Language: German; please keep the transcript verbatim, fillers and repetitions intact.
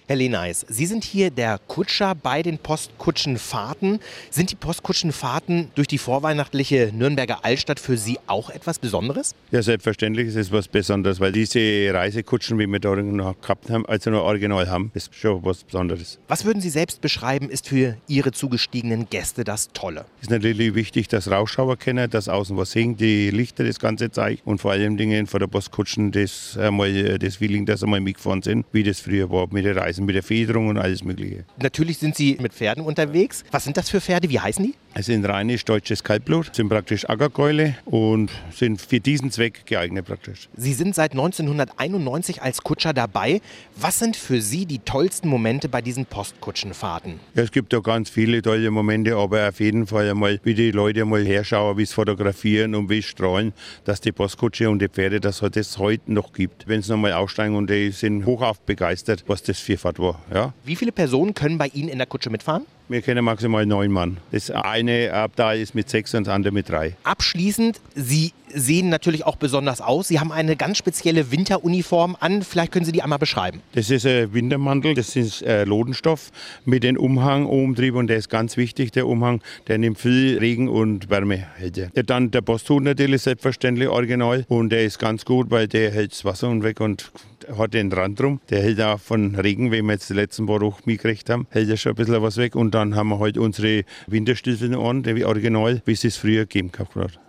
Herr Leneis, Sie sind hier der Kutscher bei den Postkutschenfahrten. Sind die Postkutschenfahrten durch die vorweihnachtliche Nürnberger Altstadt für Sie auch etwas Besonderes? Ja, selbstverständlich ist es was Besonderes, weil diese Reisekutschen, wie wir da noch gehabt haben, also noch original haben, ist schon was Besonderes. Was würden Sie selbst beschreiben, ist für Ihre zugestiegenen Gäste das Tolle? Es ist natürlich wichtig, dass Rausschauer kennen, dass außen was hängt, die Lichter das Ganze zeigen und vor allem Dingen von der Postkutschen das, einmal, das Feeling, dass sie mal mitgefahren sind, wie das früher war, mit der Reisen, mit der Federung und alles Mögliche. Natürlich sind Sie mit Pferden unterwegs. Was sind das für Pferde? Wie heißen die? Es sind reines deutsches Kaltblut, sind praktisch Ackergäule und sind für diesen Zweck geeignet praktisch. Sie sind seit neunzehnhunderteinundneunzig als Kutscher dabei. Was sind für Sie die tollsten Momente bei diesen Postkutschenfahrten? Ja, es gibt da ganz viele tolle Momente, aber auf jeden Fall einmal, wie die Leute mal herschauen, wie es fotografieren und wie es strahlen, dass die Postkutsche und die Pferde, dass es das heute noch gibt. Wenn sie nochmal aussteigen und die sind hochauf begeistert, was das für Fahrt war. Ja? Wie viele Personen können bei Ihnen in der Kutsche mitfahren? Wir können maximal neun Mann. Das eine Abteil ist mit sechs und das andere mit drei. Abschließend, Sie sehen natürlich auch besonders aus. Sie haben eine ganz spezielle Winteruniform an. Vielleicht können Sie die einmal beschreiben. Das ist ein Wintermantel, das ist äh, Lodenstoff mit dem Umhang obentrieb und der ist ganz wichtig, der Umhang. Der nimmt viel Regen und Wärme. Hält er. Dann der Posthut natürlich selbstverständlich original und der ist ganz gut, weil der hält das Wasser weg und hat den Rand drum. Der hält auch von Regen, wenn wir jetzt die letzten paar Wochen mitgekriegt haben, hält er schon ein bisschen was weg. Und dann haben wir halt unsere Winterstiefel an, die original, wie es es früher gegeben hat.